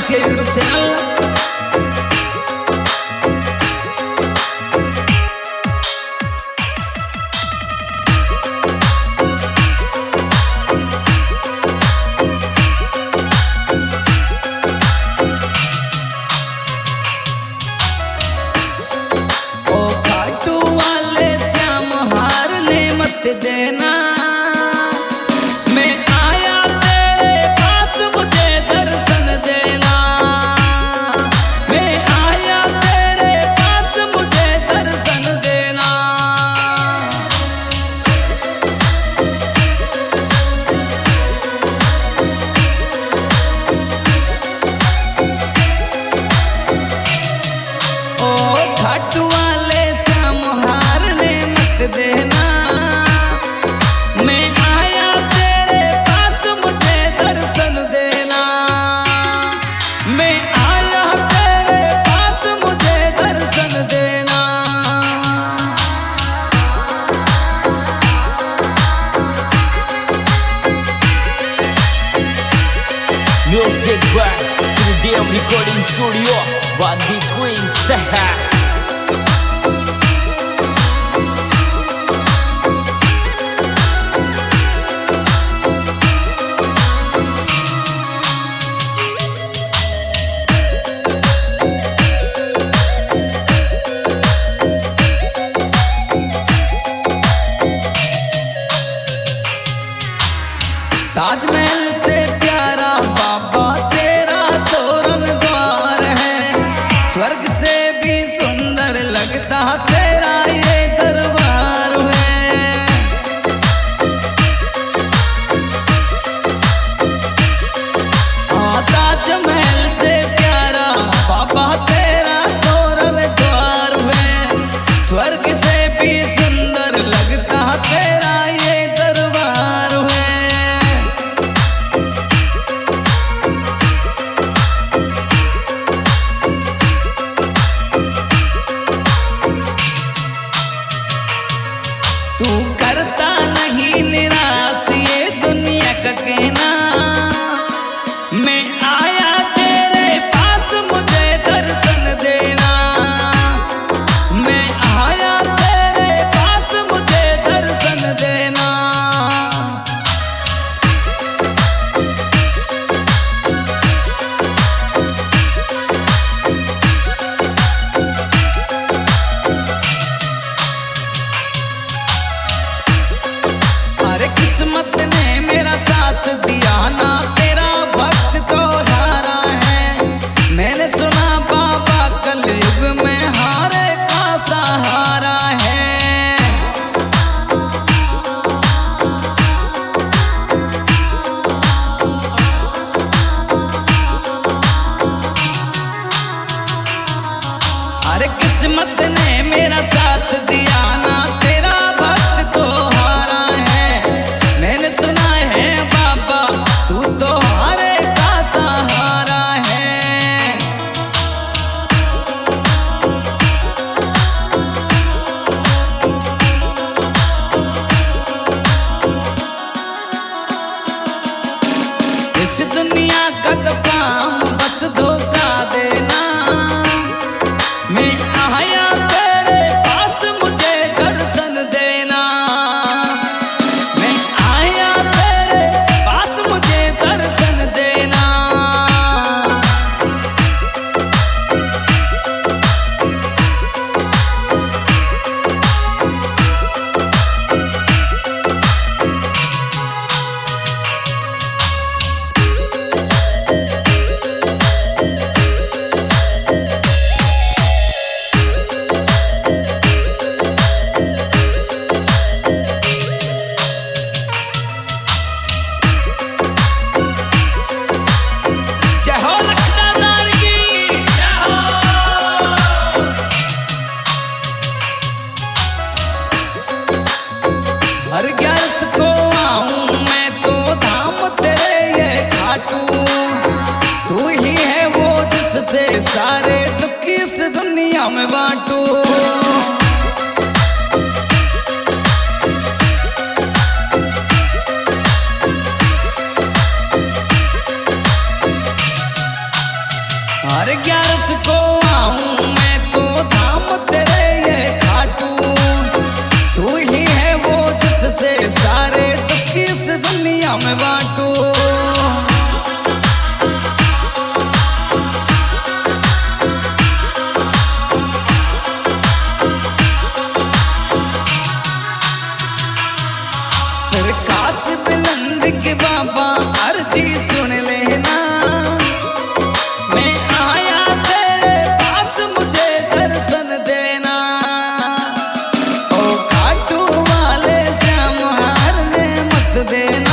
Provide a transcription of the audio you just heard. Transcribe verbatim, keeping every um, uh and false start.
के YouTube channel. देना मैं आया तेरे पास, मुझे दर्शन देना। मैं आया तेरे पास, मुझे दर्शन देना। ओ खाटू वाले श्याम हारने मत देना। Music by Sridev Recording Studio, Bandi Queen Seha. Taj Mahal से प्यारा बाबा तेरा तोरण द्वार है, स्वर्ग से भी सुंदर लगता तेरा ये दरबार है। हाँ, ताजमहल से प्यारा बाबा तेरा तोरण द्वार है, स्वर्ग से भी सुंदर लगता तेरा ये दरबार है। तू करता नहीं निराश ये दुनिया का कहना। मैं आया तेरे पास, मुझे दर्शन देना। मैं आया तेरे पास, मुझे दर्शन देना। किस्मत ने मेरा साथ दिया ना, तेरा भक्त तो हारा है। मैंने सुना बाबा कलयुग में हारे का सहारा है। अरे किस्मत ने मेरा साथ दिया ना, तेरा भक्त तो हारा है। मैंने सुना है बाबा तू तो हारे का सहारा है। इस दुनिया का तो काम बस धोखा देना। मैं आया तेरे पास, मुझे दर्शन देना। मैं आया तेरे पास, मुझे दर्शन देना। हर ग्यारस को आऊं मैं तो धाम तेरे ये खाटू। तू ही है वो जिससे सारे दुख इस दुनिया में बांटू। बाबा अर्जी सुन लेना, मैं आया तेरे पास मुझे दर्शन देना। ओ खाटू वाले श्याम हारने मत देना।